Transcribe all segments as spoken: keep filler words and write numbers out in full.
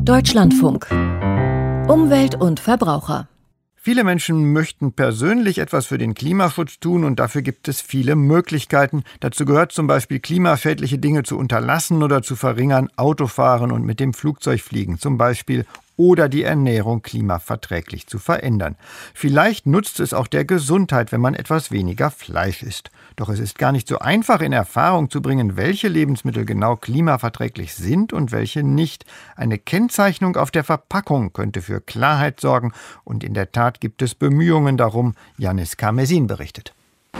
Deutschlandfunk. Umwelt und Verbraucher. Viele Menschen möchten persönlich etwas für den Klimaschutz tun und dafür gibt es viele Möglichkeiten. Dazu gehört zum Beispiel, klimaschädliche Dinge zu unterlassen oder zu verringern, Autofahren und mit dem Flugzeug fliegen zum Beispiel, oder die Ernährung klimaverträglich zu verändern. Vielleicht nutzt es auch der Gesundheit, wenn man etwas weniger Fleisch isst. Doch es ist gar nicht so einfach in Erfahrung zu bringen, welche Lebensmittel genau klimaverträglich sind und welche nicht. Eine Kennzeichnung auf der Verpackung könnte für Klarheit sorgen und in der Tat gibt es Bemühungen darum, Janis Karmesin berichtet.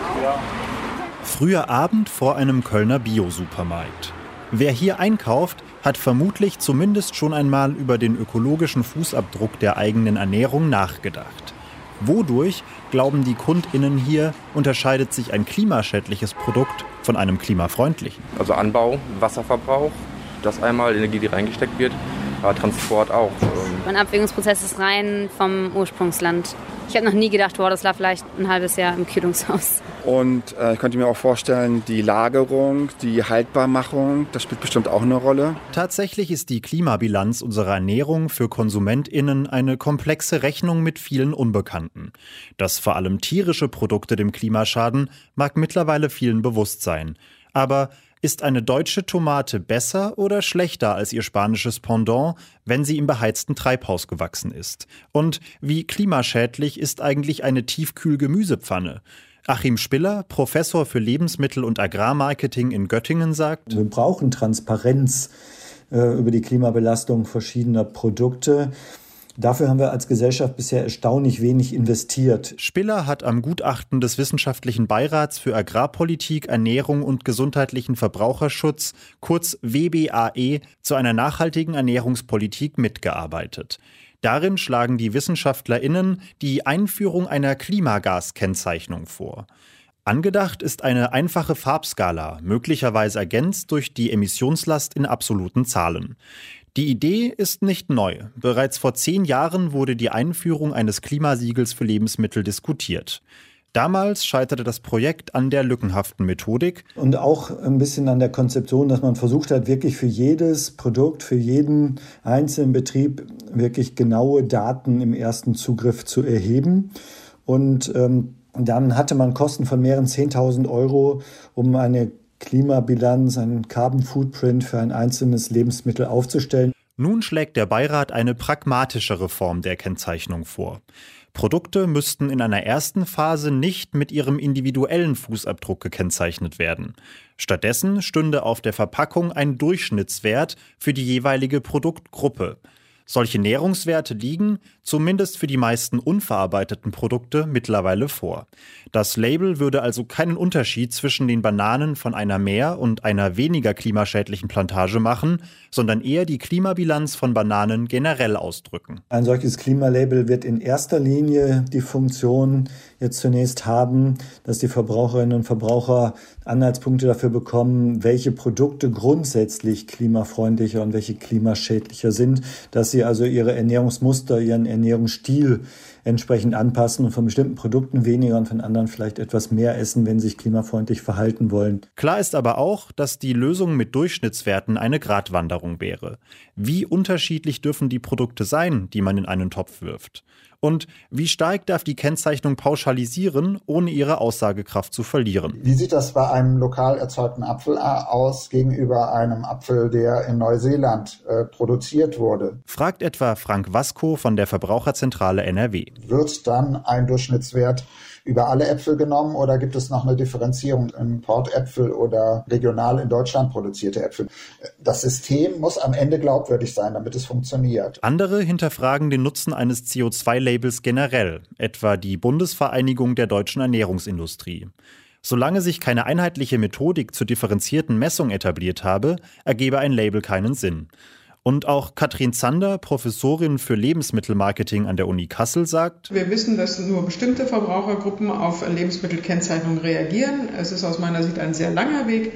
Früher Abend vor einem Kölner Bio-Supermarkt. Wer hier einkauft, hat vermutlich zumindest schon einmal über den ökologischen Fußabdruck der eigenen Ernährung nachgedacht. Wodurch, glauben die KundInnen hier, unterscheidet sich ein klimaschädliches Produkt von einem klimafreundlichen? Also Anbau, Wasserverbrauch, das einmal, Energie, die reingesteckt wird, aber Transport auch. Mein Abwägungsprozess ist rein vom Ursprungsland. Ich habe noch nie gedacht, wow, das lag vielleicht ein halbes Jahr im Kühlungshaus. Und äh, ich könnte mir auch vorstellen, die Lagerung, die Haltbarmachung, das spielt bestimmt auch eine Rolle. Tatsächlich ist die Klimabilanz unserer Ernährung für KonsumentInnen eine komplexe Rechnung mit vielen Unbekannten. Dass vor allem tierische Produkte dem Klima schaden, mag mittlerweile vielen bewusst sein. Aber ist eine deutsche Tomate besser oder schlechter als ihr spanisches Pendant, wenn sie im beheizten Treibhaus gewachsen ist? Und wie klimaschädlich ist eigentlich eine Tiefkühl-Gemüsepfanne? Achim Spiller, Professor für Lebensmittel- und Agrarmarketing in Göttingen, sagt: Wir brauchen Transparenz äh, über die Klimabelastung verschiedener Produkte. Dafür haben wir als Gesellschaft bisher erstaunlich wenig investiert. Spiller hat am Gutachten des Wissenschaftlichen Beirats für Agrarpolitik, Ernährung und gesundheitlichen Verbraucherschutz, kurz W B A E, zu einer nachhaltigen Ernährungspolitik mitgearbeitet. Darin schlagen die WissenschaftlerInnen die Einführung einer Klimagaskennzeichnung vor. Angedacht ist eine einfache Farbskala, möglicherweise ergänzt durch die Emissionslast in absoluten Zahlen. Die Idee ist nicht neu. Bereits vor zehn Jahren wurde die Einführung eines Klimasiegels für Lebensmittel diskutiert. Damals scheiterte das Projekt an der lückenhaften Methodik. Und auch ein bisschen an der Konzeption, dass man versucht hat, wirklich für jedes Produkt, für jeden einzelnen Betrieb wirklich genaue Daten im ersten Zugriff zu erheben. Und ähm, dann hatte man Kosten von mehreren zehntausend Euro, um eine Klimabilanz, einen Carbon Footprint für ein einzelnes Lebensmittel aufzustellen. Nun schlägt der Beirat eine pragmatischere Form der Kennzeichnung vor. Produkte müssten in einer ersten Phase nicht mit ihrem individuellen Fußabdruck gekennzeichnet werden. Stattdessen stünde auf der Verpackung ein Durchschnittswert für die jeweilige Produktgruppe. Solche Nährungswerte liegen, zumindest für die meisten unverarbeiteten Produkte, mittlerweile vor. Das Label würde also keinen Unterschied zwischen den Bananen von einer mehr und einer weniger klimaschädlichen Plantage machen, sondern eher die Klimabilanz von Bananen generell ausdrücken. Ein solches Klimalabel wird in erster Linie die Funktion jetzt zunächst haben, dass die Verbraucherinnen und Verbraucher Anhaltspunkte dafür bekommen, welche Produkte grundsätzlich klimafreundlicher und welche klimaschädlicher sind, dass sie also ihre Ernährungsmuster, ihren Ernährungsstil entsprechend anpassen und von bestimmten Produkten weniger und von anderen vielleicht etwas mehr essen, wenn sie sich klimafreundlich verhalten wollen. Klar ist aber auch, dass die Lösung mit Durchschnittswerten eine Gratwanderung wäre. Wie unterschiedlich dürfen die Produkte sein, die man in einen Topf wirft? Und wie stark darf die Kennzeichnung pauschalisieren, ohne ihre Aussagekraft zu verlieren? Wie sieht das bei einem lokal erzeugten Apfel aus gegenüber einem Apfel, der in Neuseeland äh, produziert wurde? Fragt etwa Frank Wasko von der Verbraucherzentrale N R W. Wird dann ein Durchschnittswert über alle Äpfel genommen oder gibt es noch eine Differenzierung in Importäpfel oder regional in Deutschland produzierte Äpfel? Das System muss am Ende glaubwürdig sein, damit es funktioniert. Andere hinterfragen den Nutzen eines C O zwei Labels generell, etwa die Bundesvereinigung der deutschen Ernährungsindustrie. Solange sich keine einheitliche Methodik zur differenzierten Messung etabliert habe, ergebe ein Label keinen Sinn. Und auch Katrin Zander, Professorin für Lebensmittelmarketing an der Uni Kassel, sagt: Wir wissen, dass nur bestimmte Verbrauchergruppen auf Lebensmittelkennzeichnung reagieren. Es ist aus meiner Sicht ein sehr langer Weg,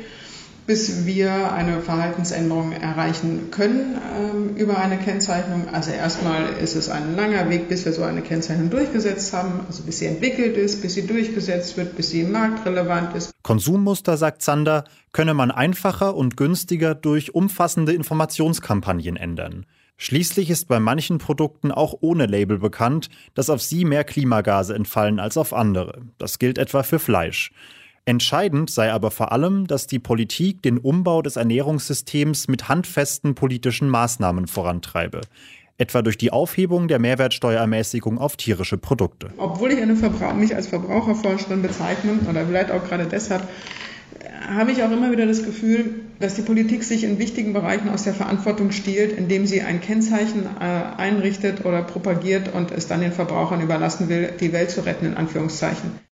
bis wir eine Verhaltensänderung erreichen können ähm, über eine Kennzeichnung. Also erstmal ist es ein langer Weg, bis wir so eine Kennzeichnung durchgesetzt haben, also bis sie entwickelt ist, bis sie durchgesetzt wird, bis sie marktrelevant ist. Konsummuster, sagt Zander, könne man einfacher und günstiger durch umfassende Informationskampagnen ändern. Schließlich ist bei manchen Produkten auch ohne Label bekannt, dass auf sie mehr Klimagase entfallen als auf andere. Das gilt etwa für Fleisch. Entscheidend sei aber vor allem, dass die Politik den Umbau des Ernährungssystems mit handfesten politischen Maßnahmen vorantreibe. Etwa durch die Aufhebung der Mehrwertsteuerermäßigung auf tierische Produkte. Obwohl ich eine Verbrauch- mich als Verbraucherforscherin bezeichne, oder vielleicht auch gerade deshalb, habe ich auch immer wieder das Gefühl, dass die Politik sich in wichtigen Bereichen aus der Verantwortung stiehlt, indem sie ein Kennzeichen äh, einrichtet oder propagiert und es dann den Verbrauchern überlassen will, die Welt zu retten, in Anführungszeichen.